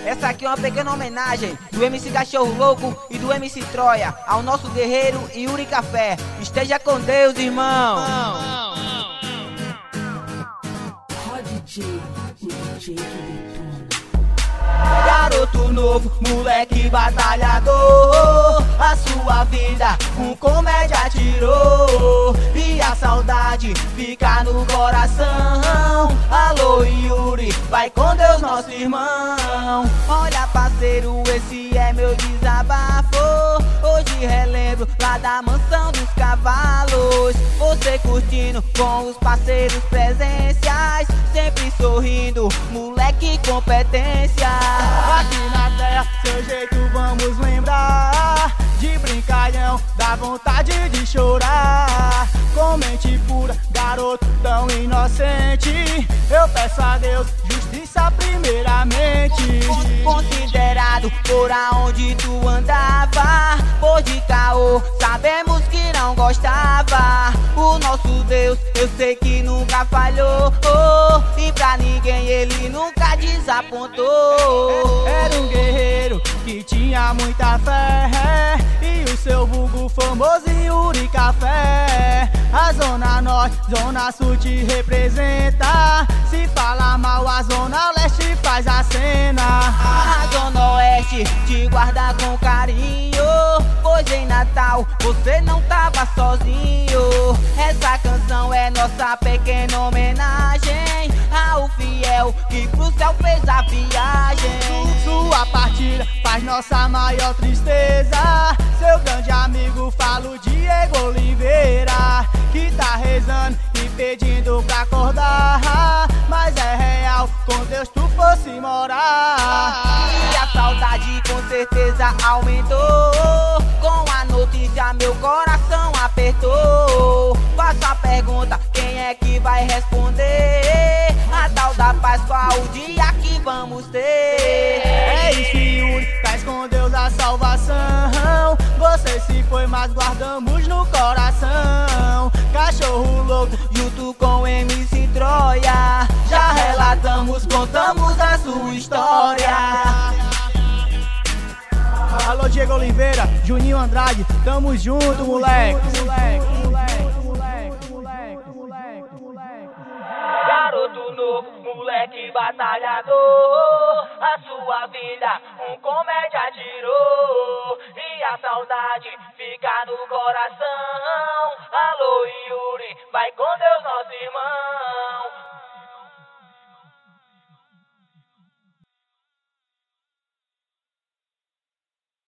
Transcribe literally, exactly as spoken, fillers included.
Essa aqui é uma pequena homenagem do M C Cachorro Louco e do M C Troia ao nosso guerreiro Yuri Café. Esteja com Deus, irmão. Garoto novo, moleque batalhador, a sua vida com comédia tirou, e a saudade fica no coração. Alô Yuri, vai com Deus nosso irmão. Olha parceiro, esse é meu desabafo. Hoje relembro lá da mansão dos cavalos. Você curtindo com os parceiros presenciais, sempre sorrindo, moleque competência. Aqui na terra, seu jeito vamos lembrar. De brincalhão, dá vontade de chorar. Com mente pura, garoto tão inocente. Eu peço a Deus justiça primeiramente. Considerado por aonde tu andava, por de caô, sabemos que não gostava. O nosso Deus, eu sei que nunca falhou, oh, e pra ninguém ele nunca desapontou. Era um guerreiro que tinha muita fé, e o seu vulgo famoso Yuri Café. A Zona Norte, Zona Sul te representa. Se fala mal, a Zona Leste faz a cena. A Zona Oeste te guarda com carinho, pois em Natal você não tava sozinho. Essa canção é nossa pequena homenagem ao fiel que pro céu fez a viagem. Sua partida faz nossa maior tristeza. Seu grande amigo, falo Diego Oliveira, que tá rezando e pedindo pra acordar. Mas é real, com Deus tu fosse morar. E a saudade com certeza aumentou, com a notícia meu coração apertou. Faço a pergunta, quem é que vai responder? A tal da paz, qual o dia que vamos ter? É isso, Yuri, traz com Deus a salvação. Você se foi, mas guardamos no coração. Cachorro Louco, junto com M C Troia, já relatamos, contamos a sua história. Alô Diego Oliveira, Juninho Andrade, tamo junto, moleque. Garoto novo, moleque batalhador, a sua vida um comédia tirou, e a saudade fica no coração. Alô Yuri, vai com Deus nosso irmão.